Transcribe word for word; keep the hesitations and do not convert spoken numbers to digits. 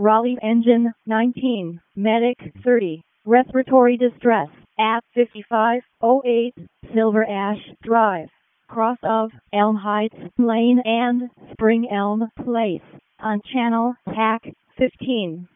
Raleigh Engine nineteen, Medic thirty, Respiratory Distress at fifty-five oh eight Silver Ash Drive, cross of Elm Heights Lane and Spring Elm Place, on Channel T A C fifteen.